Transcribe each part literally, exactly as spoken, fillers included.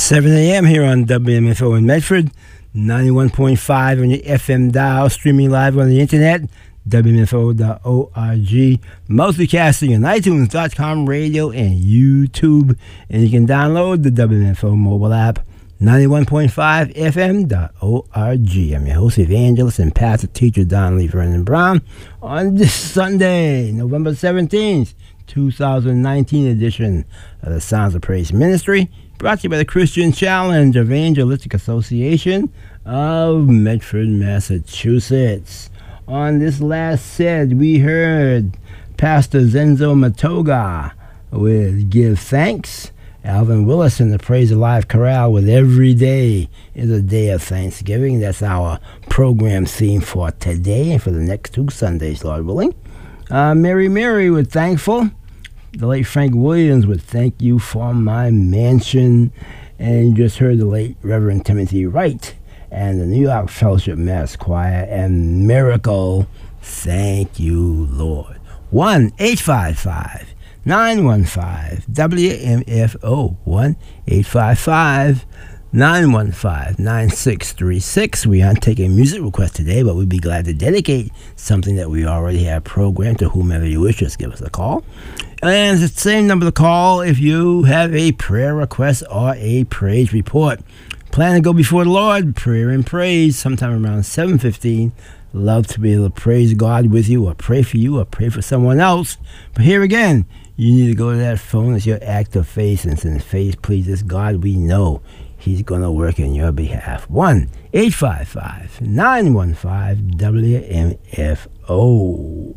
seven a.m. here on W M F O in Medford, ninety-one point five on your F M dial, streaming live on the internet, W M F O dot org, multicasting on iTunes dot com, radio, and YouTube. And you can download the W M F O mobile app, ninety-one point five F M dot org. I'm your host, evangelist, and pastor teacher Don Lee Vernon Brown on this Sunday, November seventeenth, two thousand nineteen edition of the Sounds of Praise Ministry, brought to you by the Christian Challenge Evangelistic Association of Medford, Massachusetts. On this last set, we heard Pastor Zenzo Matoga with Give Thanks, Alvin Willis in the Praise Alive Chorale with Every Day is a Day of Thanksgiving. That's our program theme for today and for the next two Sundays, Lord willing. Uh, Mary Mary with Thankful. The late Frank Williams with Thank You for My Mansion. And you just heard the late Reverend Timothy Wright and the New York Fellowship Mass Choir and Miracle, Thank You, Lord. one eight five five nine one five W M F O, one eight five five nine one five nine six three six. We aren't taking music requests today, but we'd be glad to dedicate something that we already have programmed to whomever you wish. Just give us a call. And it's the same number to call if you have a prayer request or a praise report. Plan to go before the Lord, prayer and praise, sometime around seven fifteen. Love to be able to praise God with you or pray for you or pray for someone else. But here again, you need to go to that phone as your act of faith and send faith, please. This God we know He's going to work in your behalf. one eight five five nine one five W M F O.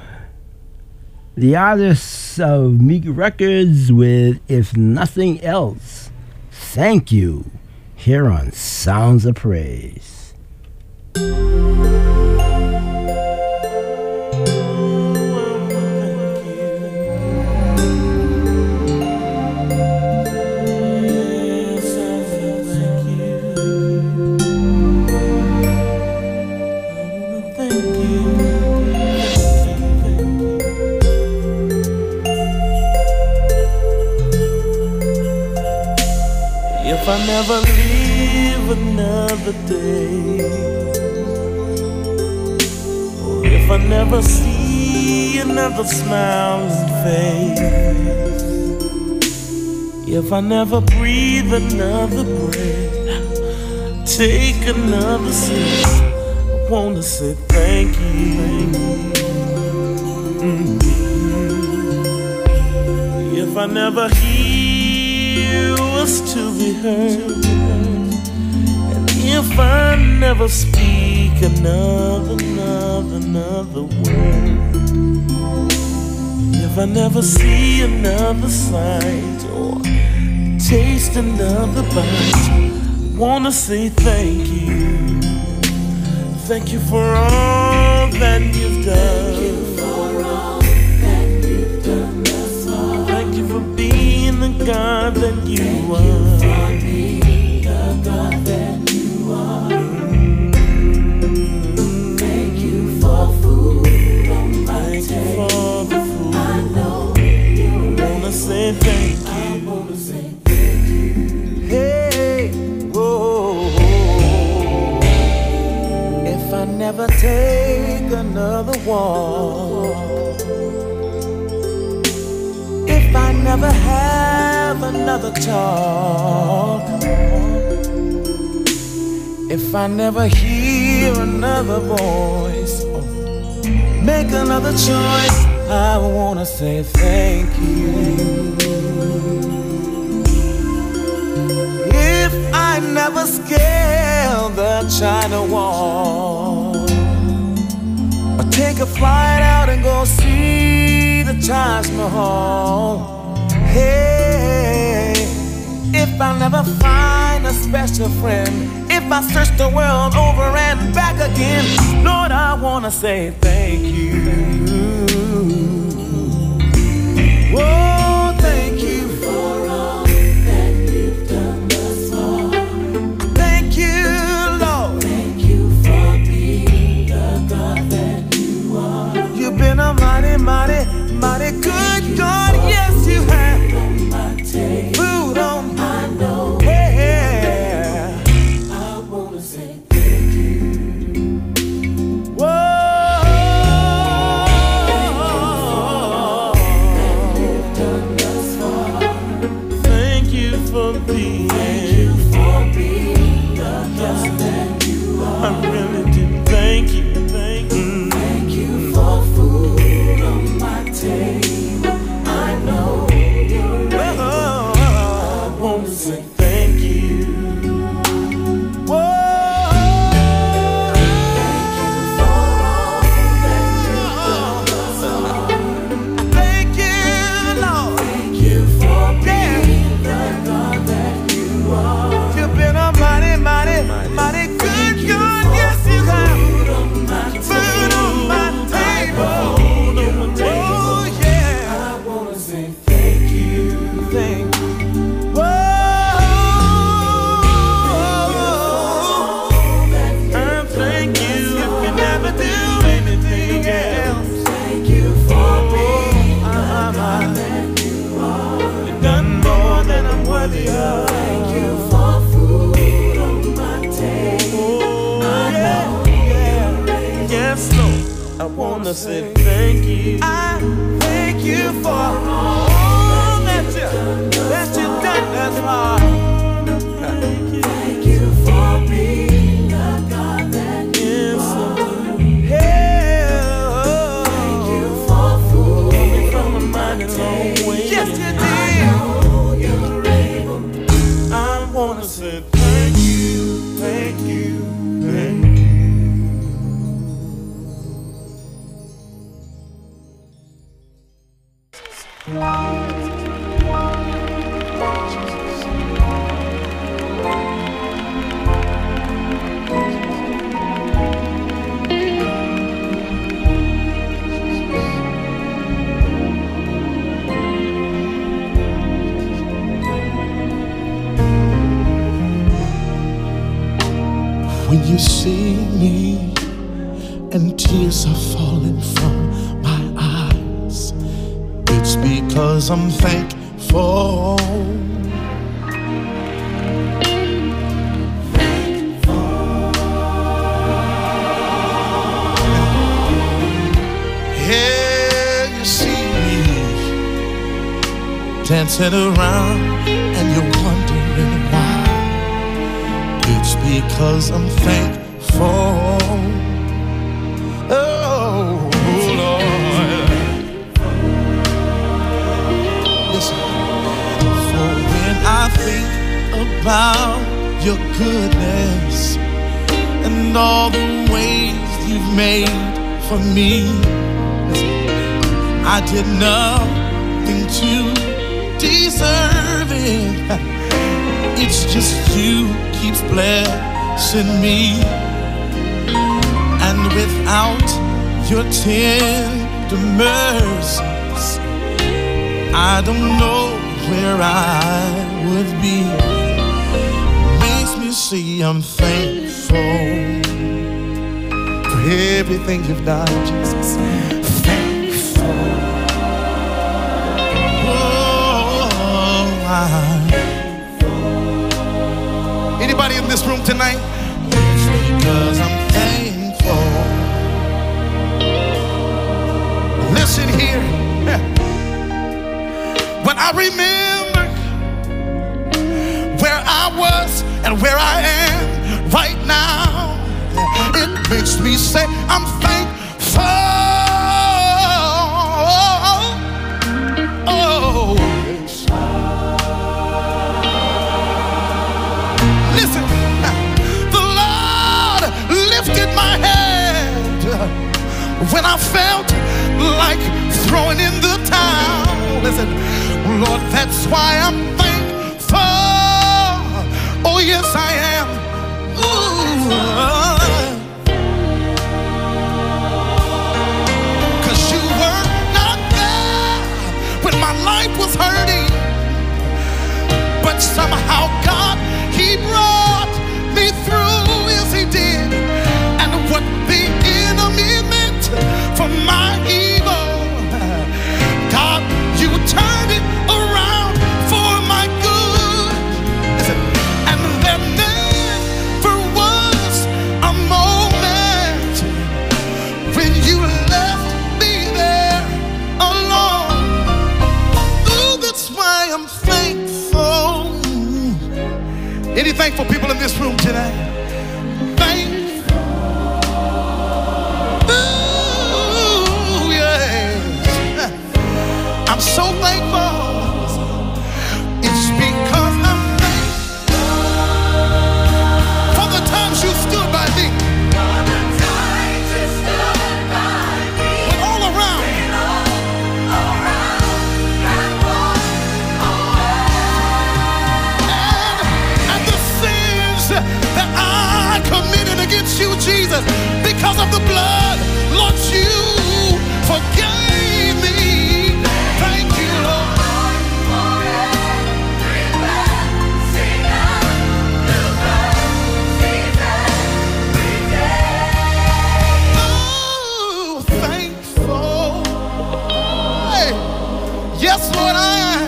The artists of Meek Records with If Nothing Else, Thank You, here on Sounds of Praise. If I never live another day, or if I never see another smiling face, if I never breathe another breath, take another sip, I wanna say thank you. Mm-hmm. If I never hear was to be heard, and if I never speak another, another, another word, if I never see another sight or taste another bite, I wanna say thank you. Thank you for all that you've done. Thank you for all that you've done. That's all. Thank you for being the God that you Thank are. You for being the God that you are. Mm-hmm. Thank you for food on my thank table. You for the food. I know you I wanna say thank you. I wanna say thank you. Hey, whoa. If I never take another walk, if I never have another talk, if I never hear another voice or make another choice, I wanna say thank you. If I never scale the China Wall, or take a flight out and go see the Taj Mahal, hey, if I never find a special friend, if I search the world over and back again, Lord, I wanna say thank you. Oh, thank you for all that you've done thus far. Thank you, Lord. Thank you for being the God that you are. You've been a mighty, mighty, mighty good God. Yes, you have. Food on my table. Food on. I know. Hey, hey. wanna say thank you. I thank you for all that you that you done thus far. Thank you, thank you for being the God that is so good. Thank you for fooling me from a mighty long way. Yes, you did. I know you're able. I wanna say thank you, thank you, thank you. When you see me and tears are falling from my eyes, it's because I'm thankful. Thankful. Yeah, you see me dancing around and you're wondering why. It's because I'm thankful. Oh, Lord. Listen. For when I think about your goodness and all the ways you've made for me, I did nothing to deserve it. It's just you keeps blessing me, and without your tender mercies, I don't know where I would be. Makes me see I'm thankful for everything you've done, Jesus. Thankful. Oh, I Anybody in this room tonight? It's because I'm thankful. Listen here. When I remember where I was and where I am right now, it makes me say I'm thankful. Oh. My head when I felt like throwing in the towel. Listen, Lord, that's why I'm thankful. Oh, yes, I am. Ooh. 'Cause you were not there when my life was hurting, but somehow, God, He brought me through. Yes, He did. What the enemy meant for my evil, God, you turned it around for my good. Listen, and there never was a moment when you left me there alone. Ooh, that's why I'm thankful. Any thankful people in this room today? Thank I'm so thankful. It's because I'm thankful for the times you stood by me. For the times you stood by me. When all around, when all around and walked away. And, and the sins that I committed against you, Jesus, because of the blood, Lord, you forgave me. Thank you, Lord. Oh, thankful. Hey. Yes, Lord, I am.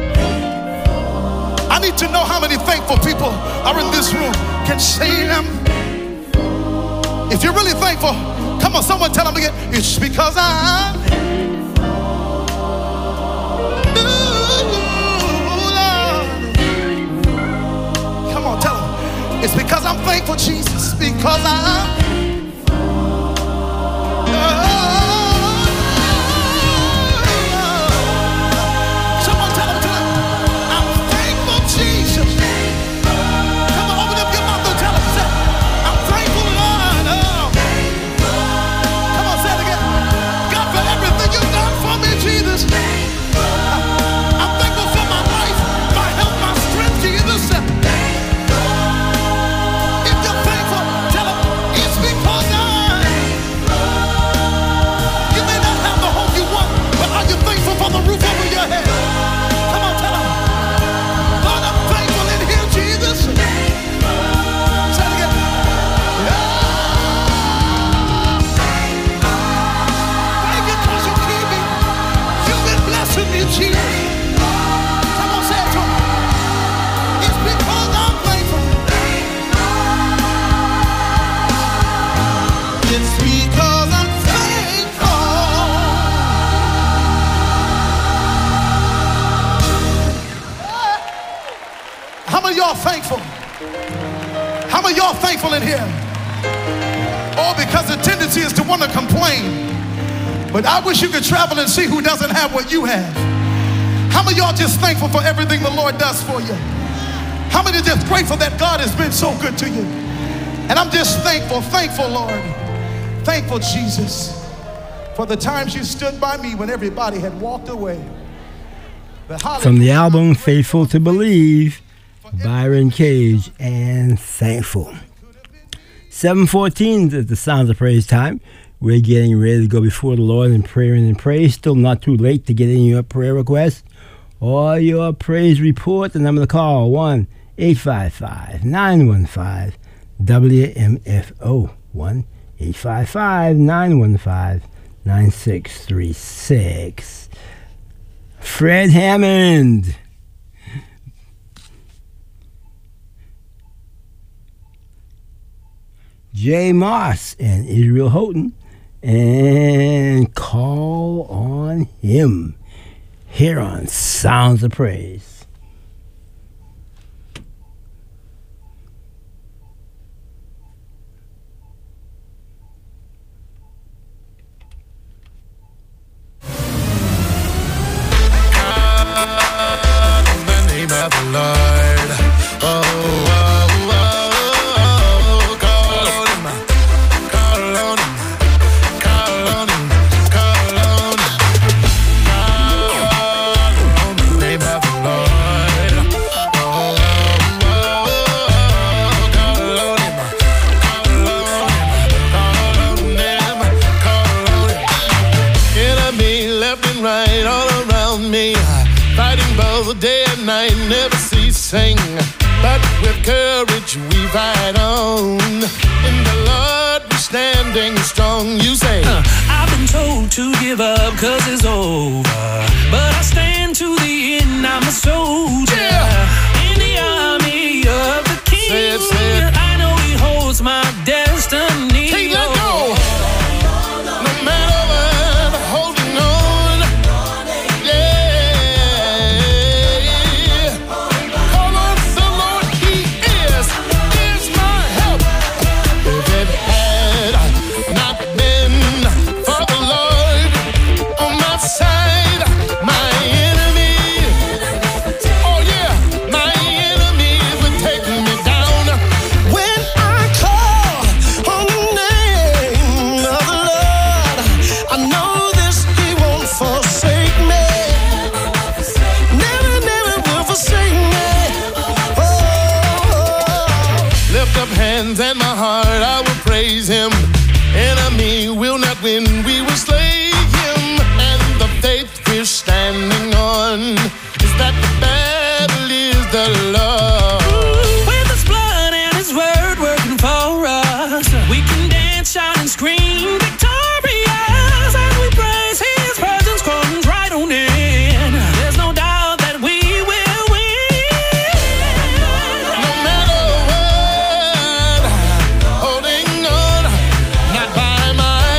I need to know how many thankful people are in this room. Can say them. If you're really thankful, Come on, someone tell them again. It's because I'm Ooh, Lord. Come on, tell them. It's because I'm thankful, Jesus. Because I'm thankful. How many of y'all thankful in here? Oh, because the tendency is to want to complain. But I wish you could travel and see who doesn't have what you have. How many of y'all just thankful for everything the Lord does for you? How many are just grateful that God has been so good to you? And I'm just thankful, thankful, Lord. Thankful, Jesus, for the times you stood by me when everybody had walked away. From the album Faithful to Believe, Byron Cage and Thankful. seven fourteen is the Sounds of Praise time. We're getting ready to go before the Lord in prayer and in praise. Still not too late to get in your prayer requests or your praise report. The number to call, one eight five five, nine one five, W M F O. one eight five five, nine one five, nine six three six. Fred Hammond. Jay Moss and Israel Houghton, and Call on Him here on Sounds of Praise. In the name of the Lord, oh, oh. Day and night, never ceasing, but with courage we fight on. In the Lord we're standing strong. You say, uh, I've been told to give up cause it's over, but I stand to the end. I'm a soldier, yeah, in the army of the King. Say it, say it. I know He holds my destiny. Can't let go. No matter what, holding on. And my heart, I will praise Him. Enemy will not win, we will slay him. And the faith we're standing on is that the battle is the Lord. With His blood and His word working for us, we can dance, shout, and scream victorious as we praise His presence comes right on in. There's no doubt that we will win. No matter what, holding on, not by might,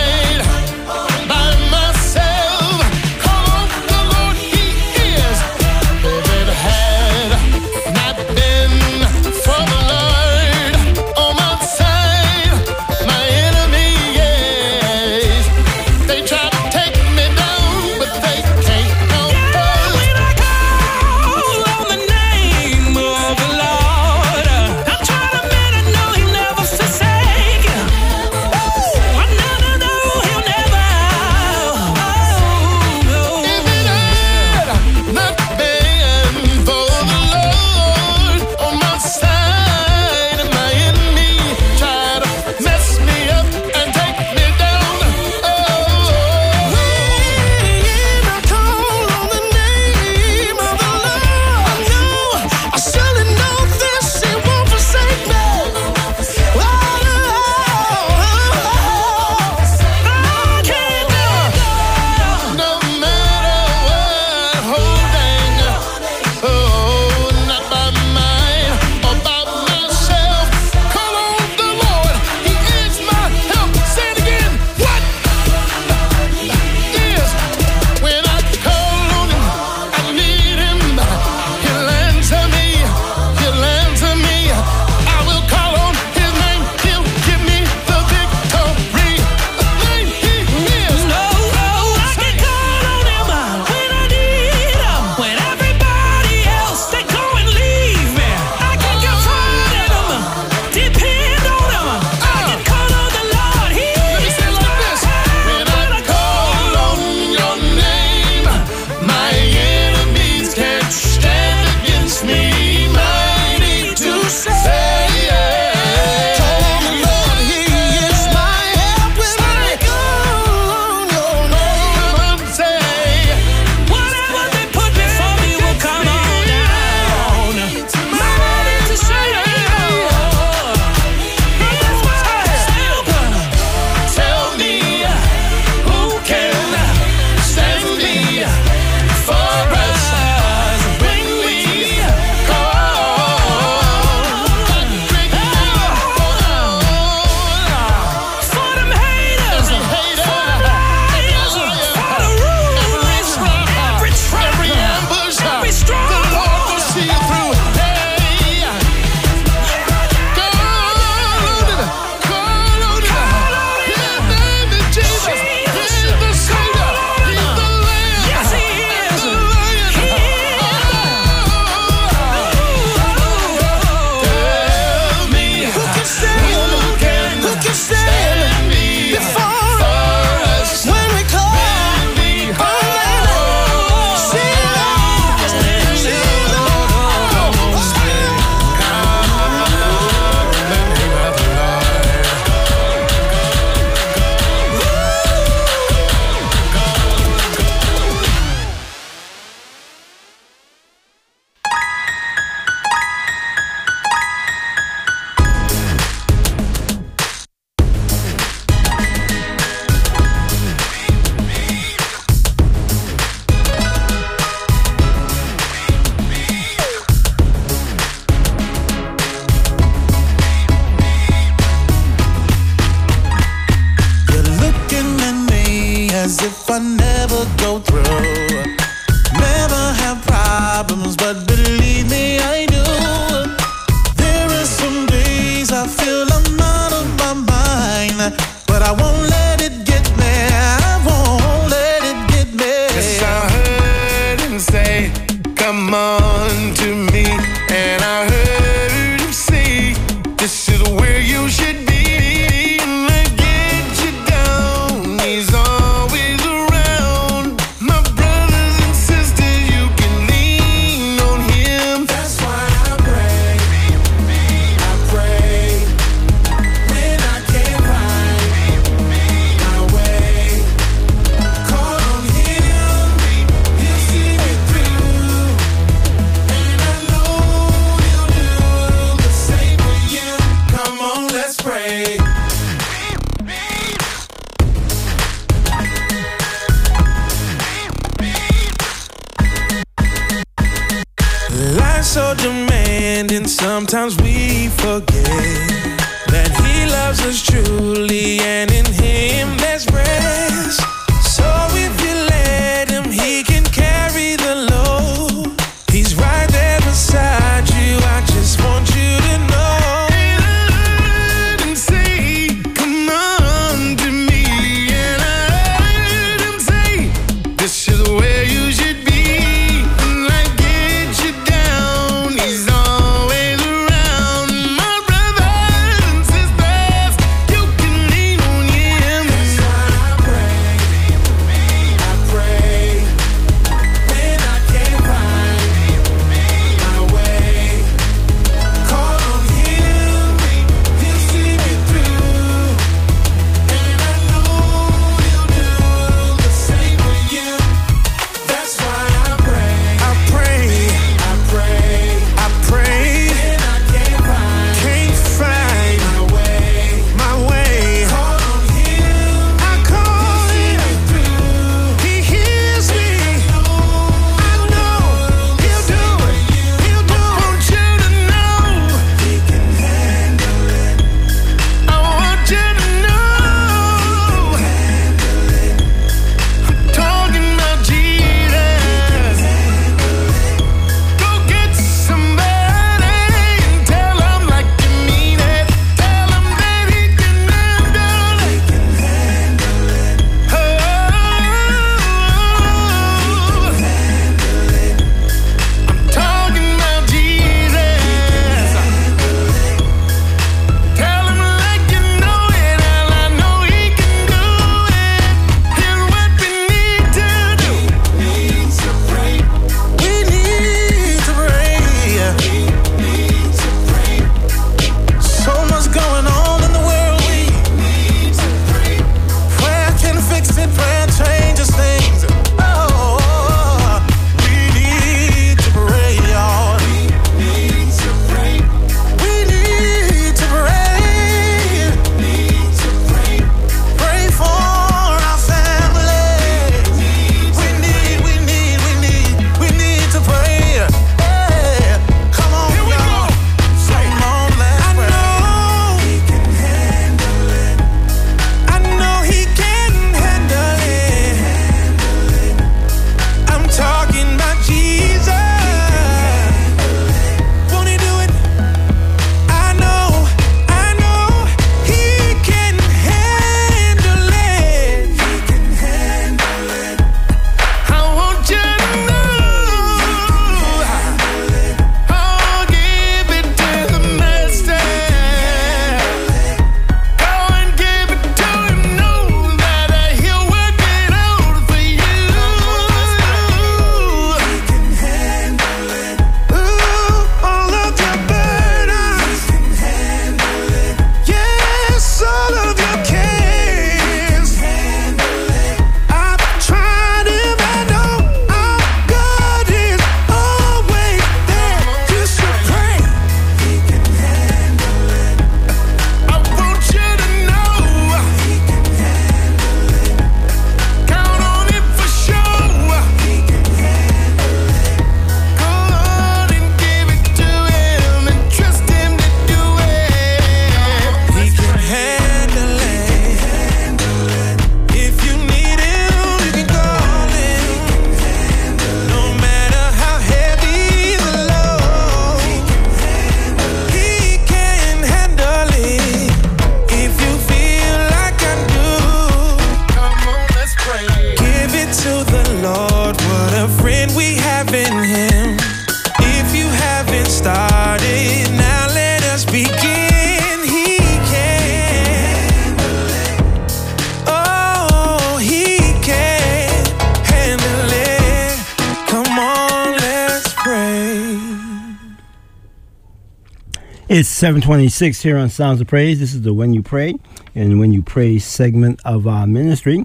problems, but believe me, I do. There are some days I feel I'm out of my mind, but I won't let it get me. I won't let it get me. 'Cause I heard him say, come on to me, and I heard him say, this is where you should be. And I get you down, he's always around. My brothers and sisters, you can lean on him. That's why I pray, I pray, when I can't find my way. Call on him, he'll see me through, and I know he'll do the same for you. Come on, let's pray. Life's so demanding, sometimes we forget that he loves us truly, and in him there's rest. So if you let him, he can carry the load. He's right there beside you, I just want you to know. And I heard him say, come on to me, and I heard him say, this is where you should be. And I get you down, he's always around. My brothers and sisters, you can lean on him. That's why I pray, believe in him. If you haven't started, now let us begin. He can. Oh, he can handle it. Come on, let's pray. It's seven twenty-six here on Sounds of Praise. This is the When You Pray and When You Pray segment of our ministry.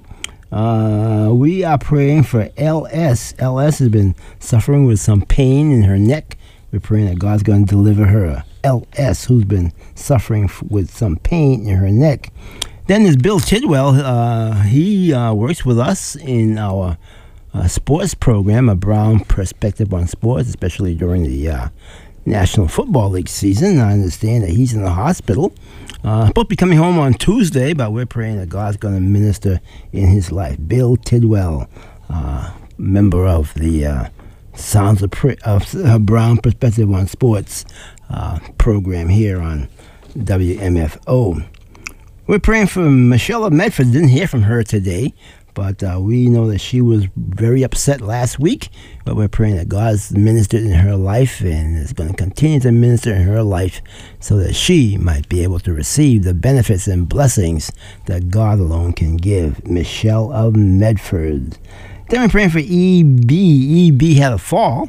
Uh, we are praying for L S. L S has been suffering with some pain in her neck. We're praying that God's going to deliver her. L S, who's been suffering f- with some pain in her neck. Then there's Bill Tidwell. Uh, he uh, works with us in our uh, sports program, A Brown Perspective on Sports, especially during the uh, National Football League season. I understand that he's in the hospital. Uh, supposed to be coming home on Tuesday, but we're praying that God's going to minister in his life. Bill Tidwell, uh, member of the uh, Sounds of, Pra- of uh, Brown Perspective on Sports uh, program here on W M F O. We're praying for Michelle of Medford. Didn't hear from her today, but uh, we know that she was very upset last week. But we're praying that God's ministered in her life and is going to continue to minister in her life so that she might be able to receive the benefits and blessings that God alone can give. Michelle of Medford. Then we're praying for E B. E B had a fall,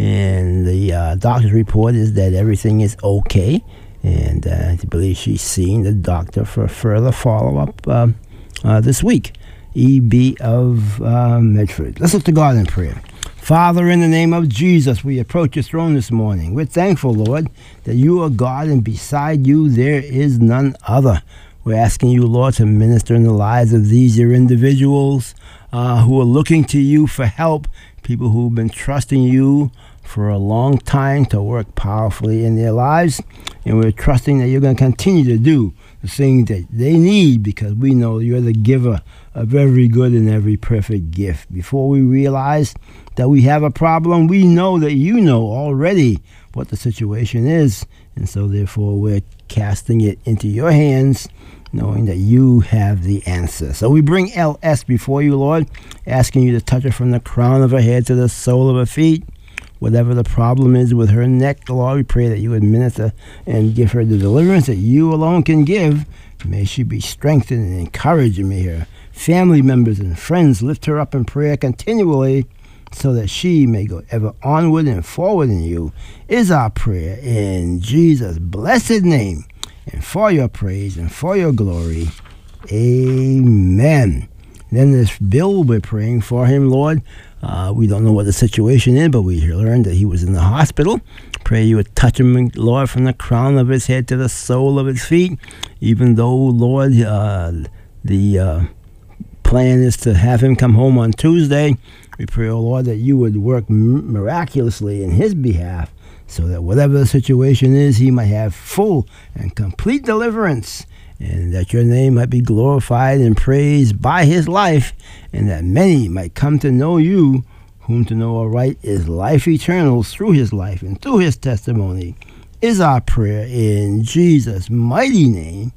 and the uh, doctor's report is that everything is okay. And uh, I believe she's seeing the doctor for further follow-up uh, uh, this week. E B of uh, Medford. Let's look to God in prayer. Father, in the name of Jesus, we approach your throne this morning. We're thankful, Lord, that you are God and beside you there is none other. We're asking you, Lord, to minister in the lives of these your individuals uh, who are looking to you for help, people who've been trusting you for a long time to work powerfully in their lives. And we're trusting that you're going to continue to do the things that they need because we know you're the giver of every good and every perfect gift. Before we realize that we have a problem, we know that you know already what the situation is. And so therefore we're casting it into your hands, knowing that you have the answer. So we bring L S before you, Lord, asking you to touch her from the crown of her head to the sole of her feet. Whatever the problem is with her neck, Lord, we pray that you would minister and give her the deliverance that you alone can give. May she be strengthened and encouraged, and may her family members and friends lift her up in prayer continually so that she may go ever onward and forward in you, is our prayer in Jesus' blessed name, and for your praise and for your glory. Amen. Then this Bill, we're praying for him, Lord. Uh, we don't know what the situation is, but we learned that he was in the hospital. Pray you would touch him, Lord, from the crown of his head to the sole of his feet. Even though, Lord, uh, the uh, plan is to have him come home on Tuesday, we pray, oh Lord, that you would work miraculously in his behalf so that whatever the situation is, he might have full and complete deliverance, and that your name might be glorified and praised by his life, and that many might come to know you, whom to know aright is life eternal through his life and through his testimony, is our prayer in Jesus' mighty name.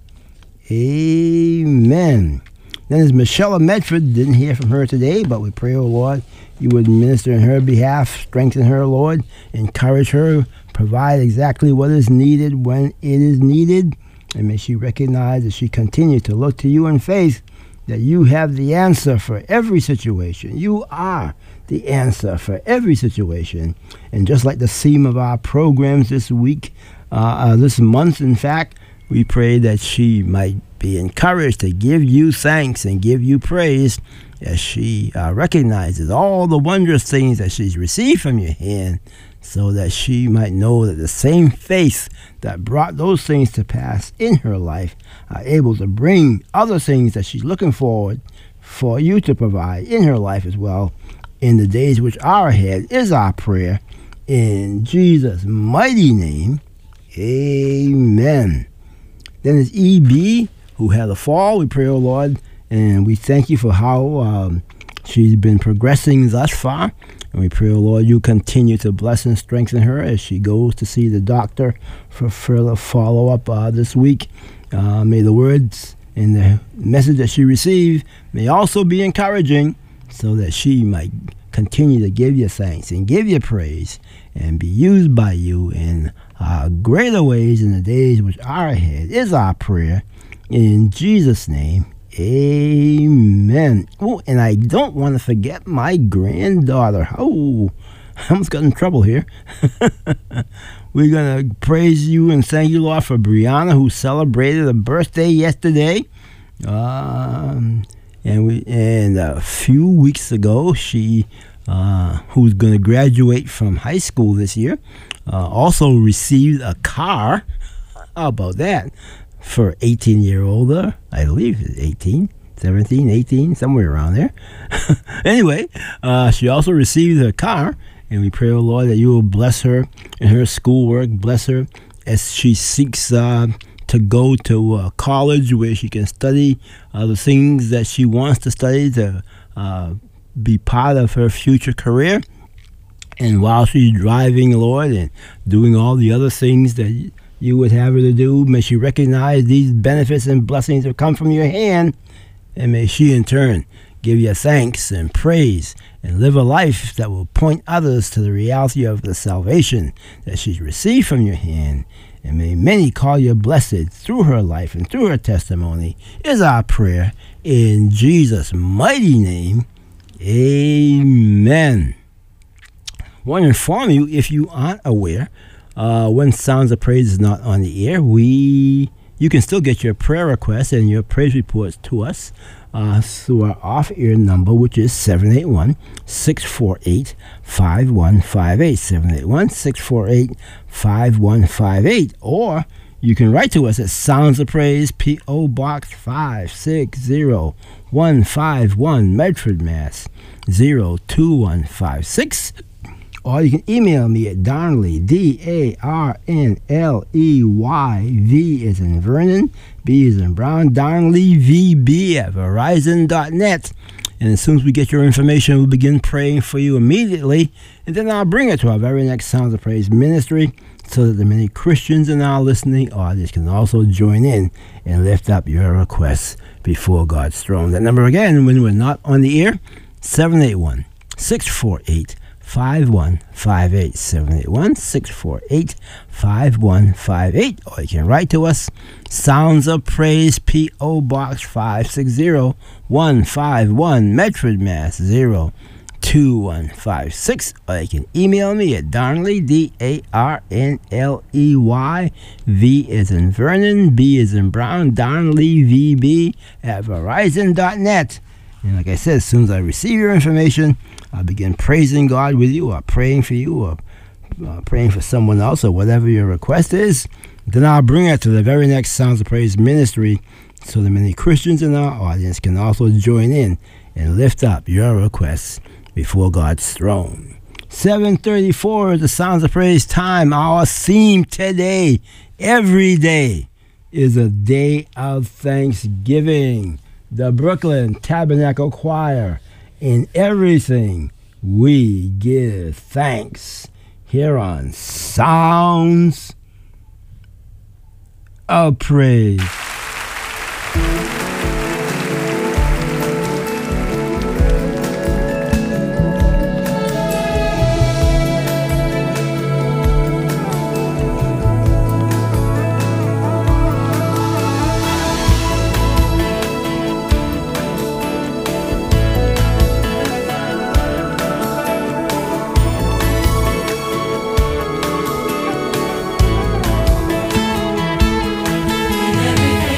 Amen. Then there's Michelle of Medford. Didn't hear from her today, but we pray, oh Lord, you would minister in her behalf, strengthen her, Lord, encourage her, provide exactly what is needed when it is needed. And may she recognize as she continues to look to you in faith that you have the answer for every situation. You are the answer for every situation. And just like the theme of our programs this week, uh, uh, this month, in fact, we pray that she might be encouraged to give you thanks and give you praise as she uh, recognizes all the wondrous things that she's received from your hand, so that she might know that the same faith that brought those things to pass in her life are able to bring other things that she's looking forward for you to provide in her life as well in the days which are ahead, is our prayer in Jesus' mighty name. Amen. Then there's E B, who had a fall. We pray, oh Lord, and we thank you for how um, she's been progressing thus far. And we pray, oh Lord, you continue to bless and strengthen her as she goes to see the doctor for further follow-up uh, this week. Uh, may the words and the message that she received may also be encouraging, so that she might continue to give you thanks and give you praise and be used by you in uh, greater ways in the days which are ahead is our prayer. In Jesus' name, amen. Oh, and I don't want to forget my granddaughter. Oh, I almost got in trouble here. We're going to praise you and thank you, Lord, for Brianna, who celebrated a birthday yesterday. Um, and we and a few weeks ago, she, uh, who's going to graduate from high school this year, uh, also received a car. How about that? For eighteen-year-older, I believe it's eighteen, seventeen, eighteen, somewhere around there. Anyway, uh, she also received a car. And we pray, oh Lord, that you will bless her in her schoolwork, bless her as she seeks uh, to go to uh, college where she can study uh, the things that she wants to study to uh, be part of her future career. And while she's driving, Lord, and doing all the other things that you would have her to do, may she recognize these benefits and blessings that come from your hand, and may she in turn give you thanks and praise and live a life that will point others to the reality of the salvation that she's received from your hand. And may many call you blessed through her life and through her testimony is our prayer. In Jesus' mighty name, amen. I want to inform you, if you aren't aware, uh, when Sounds of Praise is not on the air, we you can still get your prayer requests and your praise reports to us Uh, through our off-air number, which is seven eight one, six four eight, five one five eight, seven eight one, six four eight, five one five eight. Or you can write to us at Sounds of Praise, P O. Box five six zero one five one, Medford, Mass. zero two one five six. Or you can email me at Darnley, D A R N L E Y, V as in Vernon, B as in Brown, Darnley, V B at Verizon dot net. And as soon as we get your information, we'll begin praying for you immediately. And then I'll bring it to our very next Sounds of Praise ministry so that the many Christians in our listening audience can also join in and lift up your requests before God's throne. That number again, when we're not on the air, seven eight one, six four eight, five one five eight, seven eight one, six four eight, five one five eight. Or you can write to us, Sounds of Praise, P O. Box five six zero one five one, Medford, Mass. zero two one five six. Or you can email me at Darnley, D A R N L E Y, V as in Vernon, B as in Brown, Darnley, V B at Verizon dot net. And like I said, as soon as I receive your information, I'll begin praising God with you, or praying for you, or uh, praying for someone else, or whatever your request is. Then I'll bring it to the very next Sounds of Praise ministry so that many Christians in our audience can also join in and lift up your requests before God's throne. seven thirty-four is the Sounds of Praise time. Our theme today, every day, is a day of thanksgiving. The Brooklyn Tabernacle Choir. In everything, we give thanks. Here on Sounds of Praise. Every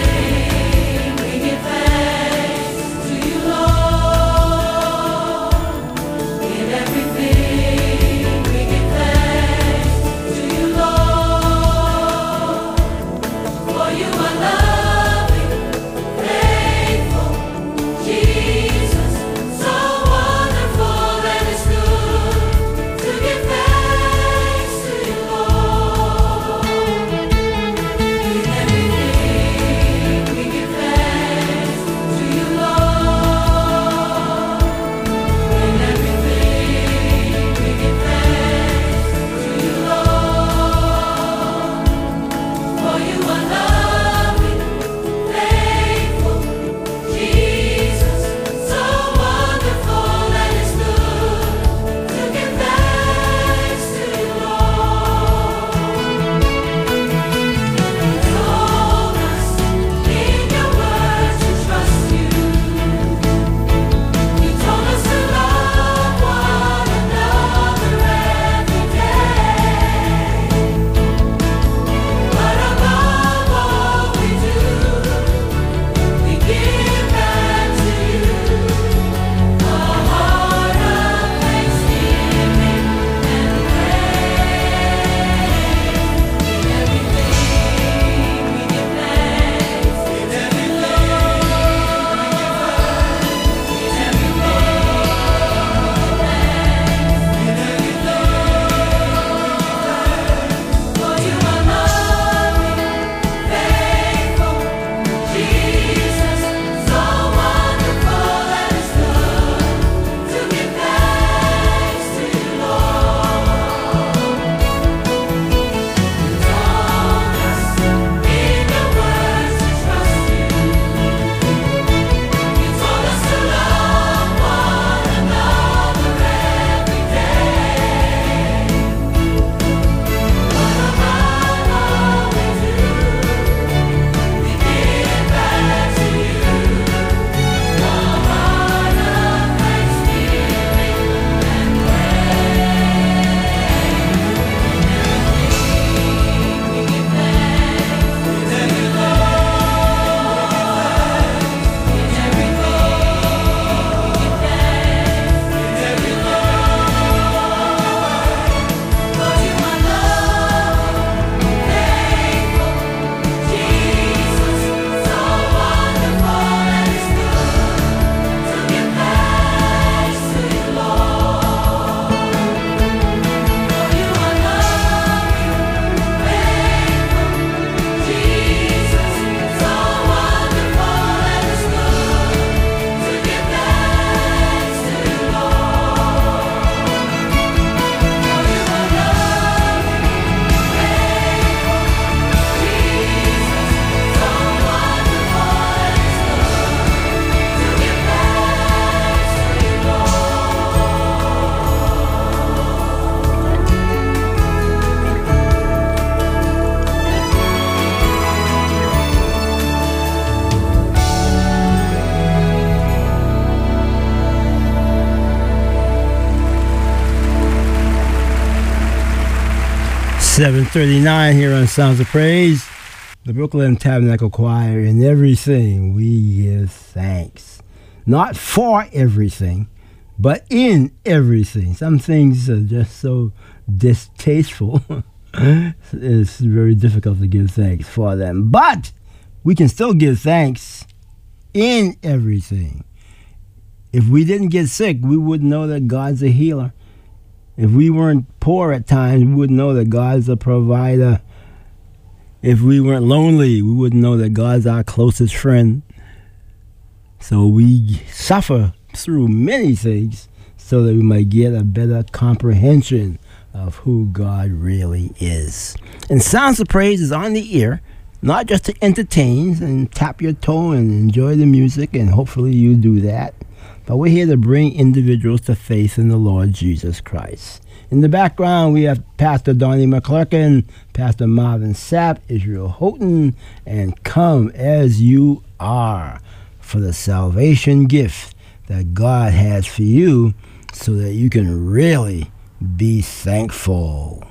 seven thirty-nine here on Sounds of Praise. The Brooklyn Tabernacle Choir. In everything we give thanks. Not for everything, but in everything. Some things are just so distasteful. It's very difficult to give thanks for them. But we can still give thanks in everything. If we didn't get sick, we wouldn't know that God's a healer. If we weren't poor at times, we wouldn't know that God's a provider. If we weren't lonely, we wouldn't know that God's our closest friend. So we suffer through many things so that we might get a better comprehension of who God really is. And Sounds of Praise is on the ear, not just to entertain and tap your toe and enjoy the music, and hopefully you do that. But we're here to bring individuals to faith in the Lord Jesus Christ. In the background, we have Pastor Donnie McClurkin, Pastor Marvin Sapp, Israel Houghton, and Come As You Are for the salvation gift that God has for you so that you can really be thankful.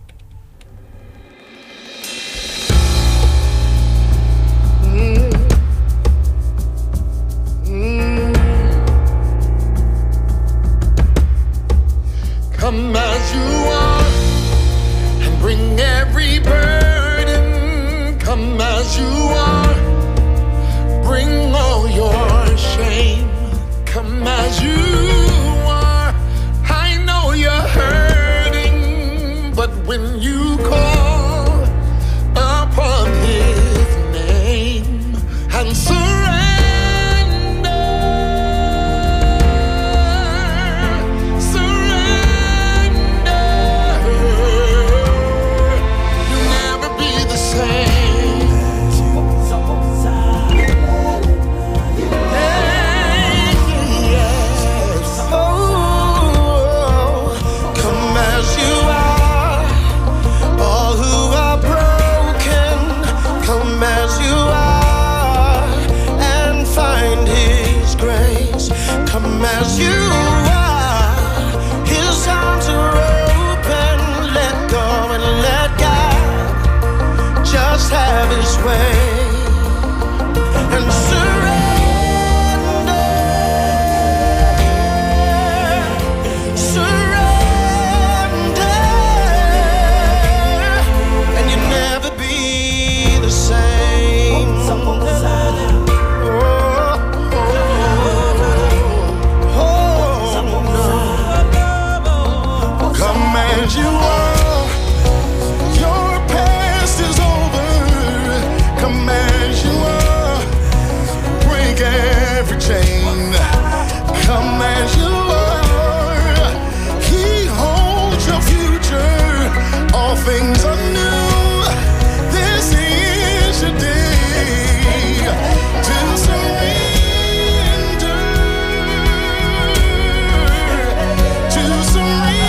Come as you are and bring every burden. Come as you are, bring all your shame. Come as you are, I know you're hurting, but when you call upon His name and surrender, as you are, His arms are open. Let go and let God just have His way and surrender, surrender, and you'll never be the same. As you are, your past is over. Come as you are, break every chain. Come as you are, He holds your future. All things are new. This is your day to surrender, to surrender.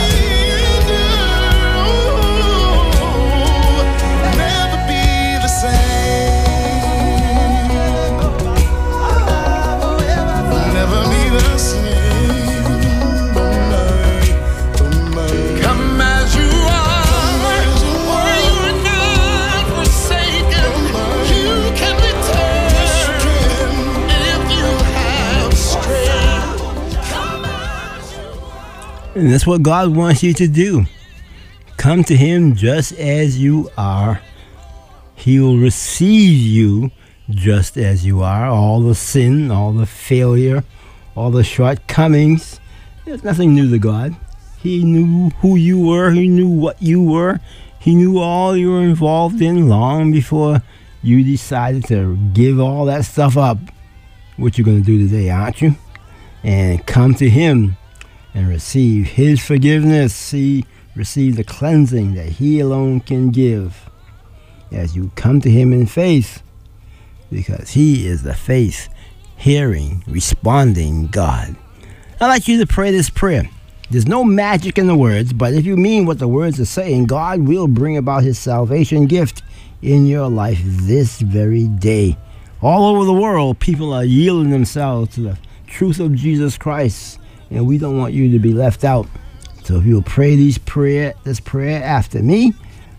And that's what God wants you to do. Come to Him just as you are. He will receive you just as you are. All the sin, all the failure, all the shortcomings. There's nothing new to God. He knew who you were. He knew what you were. He knew all you were involved in long before you decided to give all that stuff up. What you're going to do today, aren't you? And come to Him and receive His forgiveness. See, receive the cleansing that He alone can give as you come to Him in faith, because He is the faith hearing, responding God. I'd like you to pray this prayer. There's no magic in the words, but if you mean what the words are saying, God will bring about His salvation gift in your life this very day. All over the world, people are yielding themselves to the truth of Jesus Christ, and we don't want you to be left out. So if you'll pray these prayer, this prayer after me,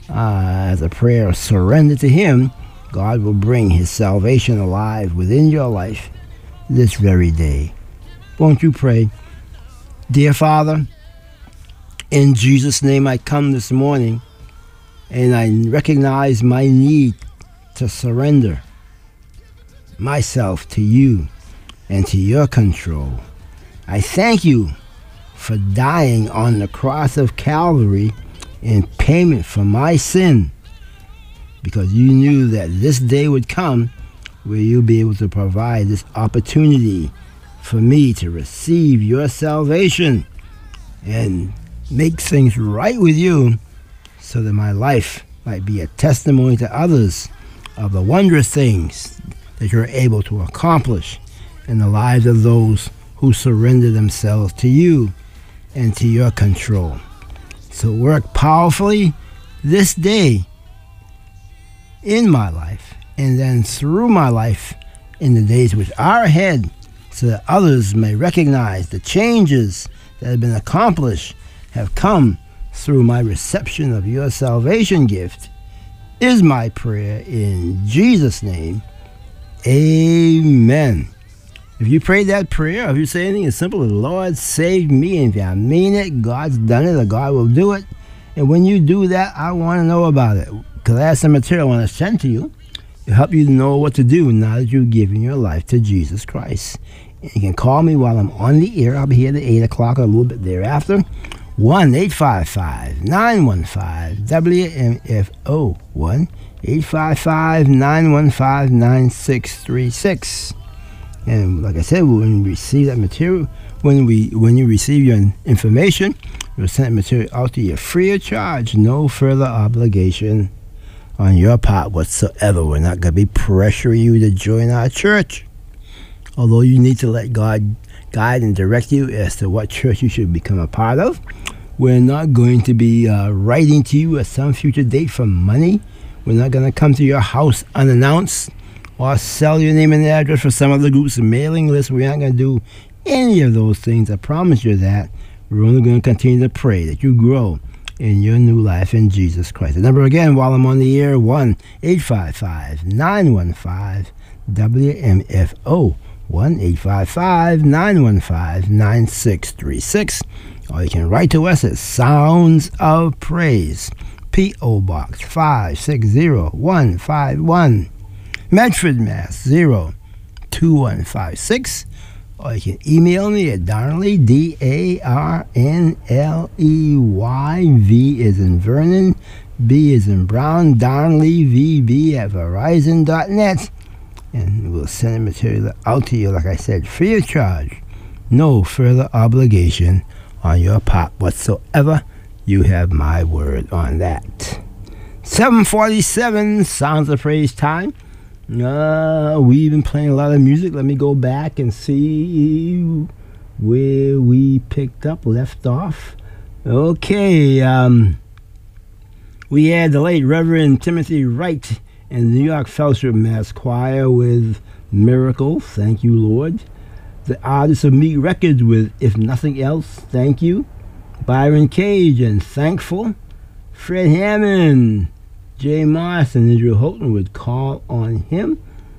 uh, as a prayer of surrender to Him, God will bring His salvation alive within your life this very day. Won't you pray? Dear Father, in Jesus' name I come this morning, and I recognize my need to surrender myself to you and to your control. I thank you for dying on the cross of Calvary in payment for my sin, because you knew that this day would come where you'll be able to provide this opportunity for me to receive your salvation and make things right with you, so that my life might be a testimony to others of the wondrous things that you're able to accomplish in the lives of those who surrender themselves to you and to your control. So work powerfully this day in my life, and then through my life in the days which are ahead, so that others may recognize the changes that have been accomplished have come through my reception of your salvation gift, is my prayer in Jesus' name. Amen. If you prayed that prayer, or if you say anything as simple as, Lord, save me, and if I mean it, God's done it, or God will do it. And when you do that, I want to know about it, because I have some material I want to send to you to help you know what to do now that you've given your life to Jesus Christ. And you can call me while I'm on the air. I'll be here at eight o'clock or a little bit thereafter. one eight five five, nine one five, W M F O. one eight five five, nine one five, nine six three six. And like I said, when we receive that material, when we when you receive your information, we'll send that material out to you free of charge, no further obligation on your part whatsoever. We're not going to be pressuring you to join our church, although you need to let God guide and direct you as to what church you should become a part of. We're not going to be uh, writing to you at some future date for money. We're not going to come to your house unannounced or sell your name and address for some other group's mailing list. We're not going to do any of those things. I promise you that. We're only going to continue to pray that you grow in your new life in Jesus Christ. The number again, while I'm on the air, one eight five five, nine one five, W M F O. one eight five five, nine one five, nine six three six. Or you can write to us at Sounds of Praise, P O. Box five six zero one five one, Medford, Mass. zero two one five six. Or you can email me at Darnley, D A R N L E Y, V is in Vernon, B is in Brown, Darnley, V B at Verizon dot net. And we'll send the material out to you, like I said, free of charge. No further obligation on your part whatsoever. You have my word on that. seven forty-seven, Sounds of Praise time. Uh, we've been playing a lot of music. Let me go back and see where we picked up, left off. Okay, um, we had the late Reverend Timothy Wright and the New York Fellowship Mass Choir with Miracle, Thank You, Lord. The artists of Meat Records with If Nothing Else, Thank You. Byron Cage and Thankful. Fred Hammond, Jay Moss, and Israel Houghton with Call on Him.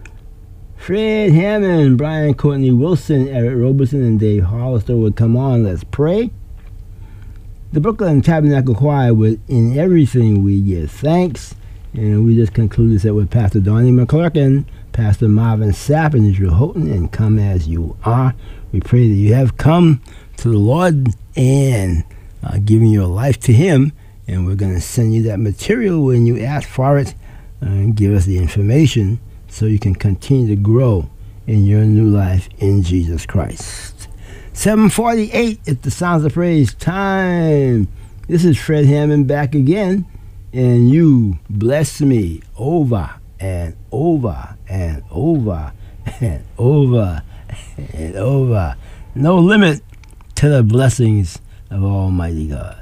Fred Hammond, Brian Courtney Wilson, Eric Roberson, and Dave Hollister would Come On, Let's Pray. The Brooklyn Tabernacle Choir with In Everything We Give Thanks. And we just concluded that with Pastor Donnie McClurkin, Pastor Marvin Sapp, and Israel Houghton, and Come As You Are. We pray that you have come to the Lord and uh, given your life to Him. And we're going to send you that material when you ask for it, uh, and give us the information so you can continue to grow in your new life in Jesus Christ. seven forty-eight is the Sounds of Praise time. This is Fred Hammond back again. And you bless me over and over and over and over and over. No limit to the blessings of Almighty God.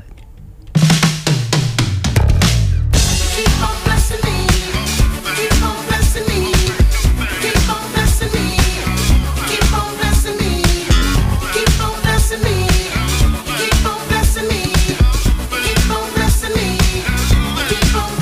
Keep on blessing me, keep on blessing me, keep on blessing me, keep on blessing me, keep on blessing me, keep on blessing me, keep on blessing me, keep on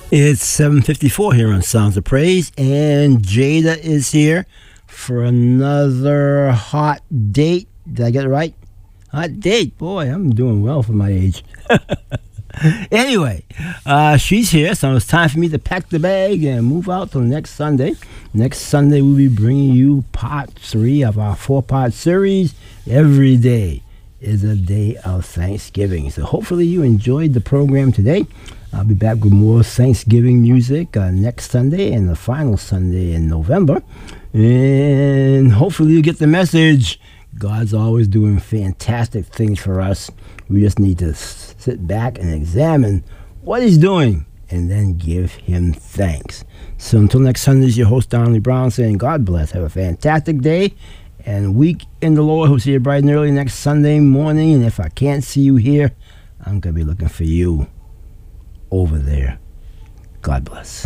It's seven fifty-four here on Sounds of Praise, and Jada is here for another hot date. Did I get it right? Hot date. Boy, I'm doing well for my age. Anyway, uh, she's here, so it's time for me to pack the bag and move out till next Sunday. Next Sunday, we'll be bringing you part three of our four-part series. Every day is a day of Thanksgiving. So hopefully you enjoyed the program today. I'll be back with more Thanksgiving music uh, next Sunday and the final Sunday in November. And hopefully you get the message. God's always doing fantastic things for us. We just need to s- sit back and examine what he's doing and then give him thanks. So until next Sunday, is your host, Donnie Brown, saying God bless. Have a fantastic day and week in the Lord. We'll see you bright and early next Sunday morning. And if I can't see you here, I'm going to be looking for you over there. God bless.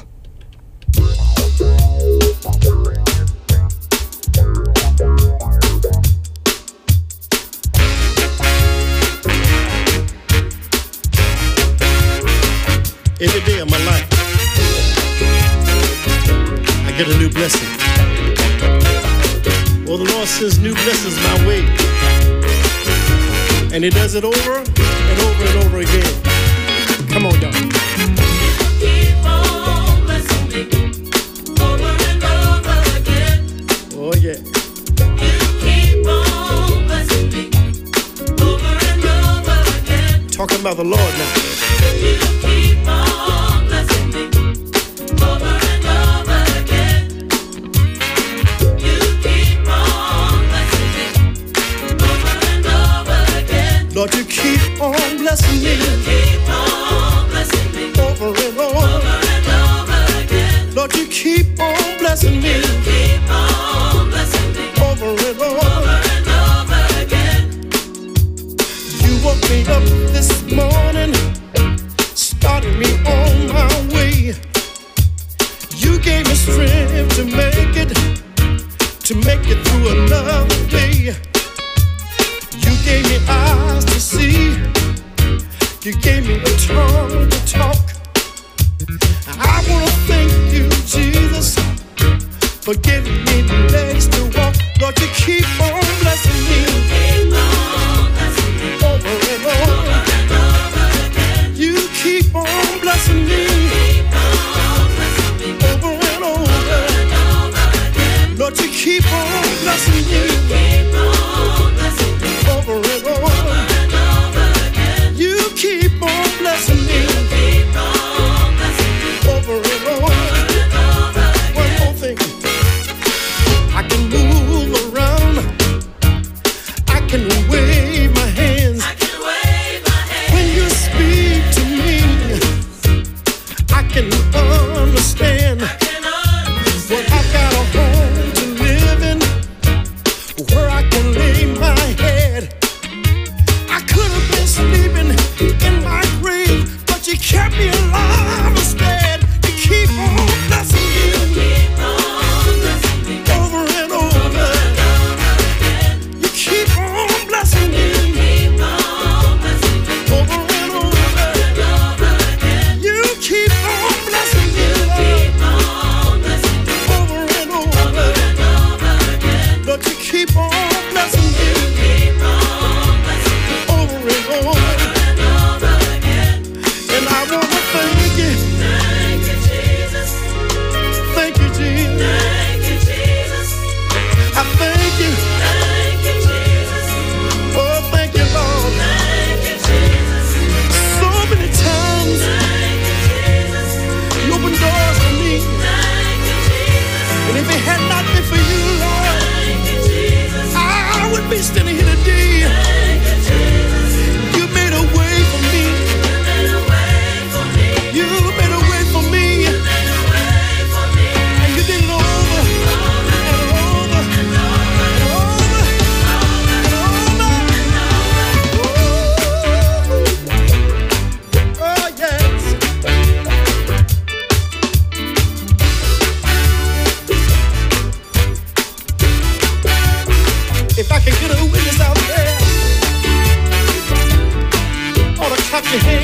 Every day of my life, I get a new blessing. Oh, the Lord sends new blessings my way, and He does it over and over and over again. Come on, y'all. Keep on blessing me over and over again. Oh, yeah. You keep on blessing me over and over again. Talking about the Lord now. You keep on blessing me over and over again. You keep on blessing me over and over again. Lord, you keep on blessing me You keep on blessing me over and over. over and over again. Lord, you keep on blessing me You keep on blessing me over and over. over and over again. You woke me up this morning, started me on my way. You gave me strength to make it, to make it through another day. You gave me eyes to see, you gave me a tongue to talk. I want to thank you, Jesus, for giving me the legs to walk. Lord, you keep on blessing me Keep on blessing me over and over. over and over again. You keep on blessing me Keep on blessing me over and over. and over again. Lord, you keep on blessing me Keep on blessing me over and over. and over again. You keep on blessing me Keep on blessing me over and over. and over One again. more thing. I can move around. I can wave my hands. I can wave my hand. When you speak to me, I can understand. Can understand. Well, I've got a home to live in, where I can lay my head. I could have been sleeping in my grave, but you kept me alive instead. You keep on blessing me Keep on blessing me over and over. and over again. You keep on blessing me Keep on blessing me over and over. and over again. You keep on blessing me Keep on blessing me over and over. and over again. Lord, you keep on blessing me Keep on blessing me over and over. and over again. And I want to thank you. Thank you, Jesus. Thank you, Jesus. Thank you, Jesus. I thank you. Thank you, Jesus. Oh, thank you, Lord. Thank you, Jesus. So many times Thank you, Jesus. you opened doors for me. Thank you, Jesus. And if it had not been for you, Lord, Thank you, Jesus. I would be standing here today. Thank you, Jesus. You made a way for me. You made a way for me. You made a way for me. Made a way for me. And you did it over and over and over and over. Oh, yes. If I can get a witness out there, ought to clap your hands.